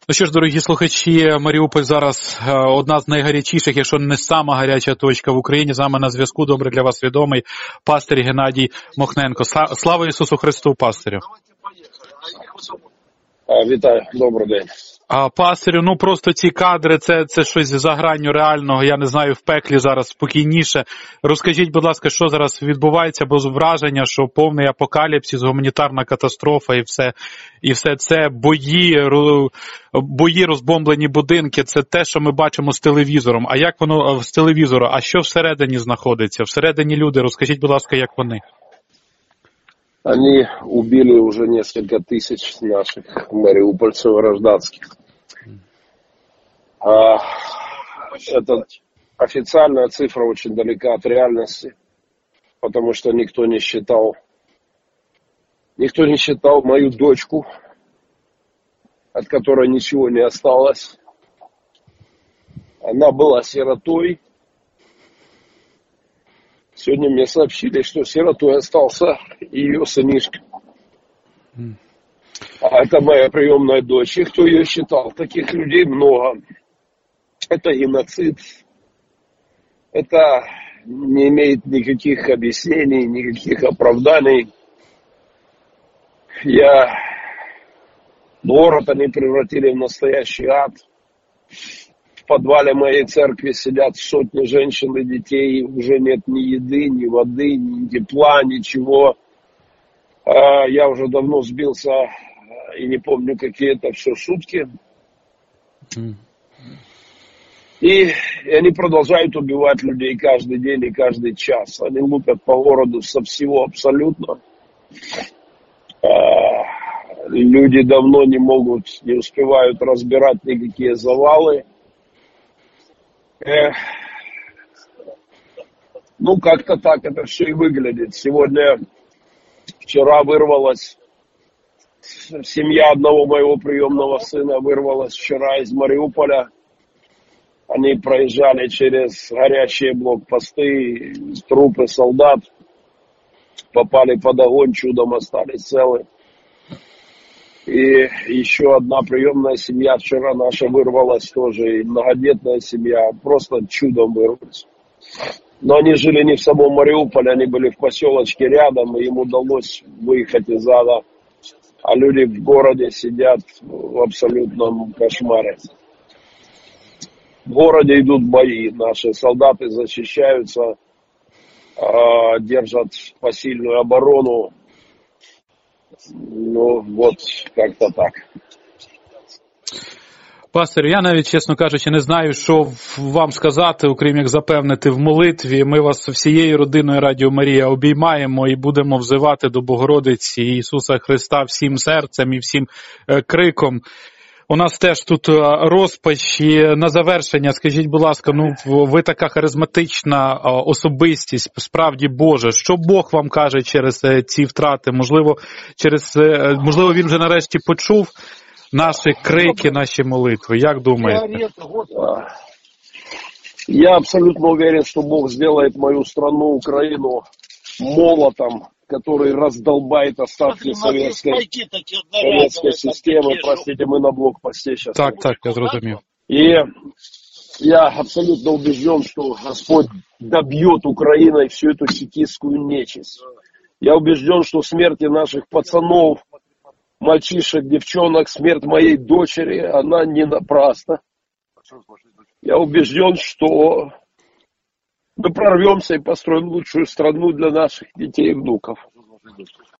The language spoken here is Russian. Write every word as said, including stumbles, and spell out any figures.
Ну що ж, дорогі слухачі, Маріуполь зараз одна з найгарячіших, якщо не сама гаряча точка в Україні. З нами на зв'язку, добре для вас відомий, пастир Геннадій Мохненко. Слава Ісусу Христу, пастирю! Вітаю, добрий день. А, пастирю, ну просто ці кадри, це, це щось за гранню реального, я не знаю, в пеклі зараз спокійніше. Розкажіть, будь ласка, що зараз відбувається, бо враження, що повний апокаліпсис, гуманітарна катастрофа і все, і все це, бої, бої, розбомблені будинки, це те, що ми бачимо з телевізором. А як воно з телевізору? А що всередині знаходиться? Всередині люди, розкажіть, будь ласка, як вони? Они убили уже несколько тысяч наших мариупольцев гражданских. А, эта официальная цифра очень далека от реальности, потому что никто не считал, никто не считал мою дочку, от которой ничего не осталось. Она была сиротой. Сегодня мне сообщили, что сиротой остался ее сынишка. А это моя приемная дочь. И кто ее считал? Таких людей много. Это геноцид. Это не имеет никаких объяснений, никаких оправданий. Я... Город они превратили в настоящий ад. В подвале моей церкви сидят сотни женщин и детей, уже нет ни еды, ни воды, ни тепла, ничего. Я уже давно сбился и не помню, какие это все шутки. И, и они продолжают убивать людей каждый день и каждый час. Они лупят по городу со всего абсолютно. Люди давно не могут, не успевают разбирать никакие завалы. Эх, ну, как-то так это все и выглядит. Сегодня, вчера вырвалась, семья одного моего приемного сына вырвалась вчера из Мариуполя. Они проезжали через горящие блокпосты, трупы солдат, попали под огонь, чудом остались целы. И еще одна приемная семья вчера наша вырвалась тоже, и многодетная семья, просто чудом вырвалась. Но они жили не в самом Мариуполе, они были в поселочке рядом, и им удалось выехать из ада. А люди в городе сидят в абсолютном кошмаре. В городе идут бои, наши солдаты защищаются, держат посильную оборону. Ну, вот, как-то так. Пастор, я навіть, чесно кажучи, не знаю, що вам сказати, окрім як запевнити в молитві. Ми вас всією родиною Радіо Марія обіймаємо і будемо взивати до Богородиці Ісуса Христа всім серцем і всім криком. У нас теж тут розпач, і на завершення, скажіть, будь ласка, ну ви така харизматична особистість, справді Божа. Що Бог вам каже через ці втрати? Можливо, через, можливо, він вже нарешті почув наші крики, наші молитви. Як думаєте? Я абсолютно уверен, что Бог сделает мою страну, Украину, молотом, который раздолбает остатки советской, советской системы. Простите, мы на блокпосте сейчас. Так, так, я зрозумів. И я абсолютно убежден, что Господь добьет Украиной всю эту сикистскую нечисть. Я убежден, что смерти наших пацанов, мальчишек, девчонок, смерть моей дочери, она не напрасна. Я убежден, что мы прорвемся и построим лучшую страну для наших детей и внуков.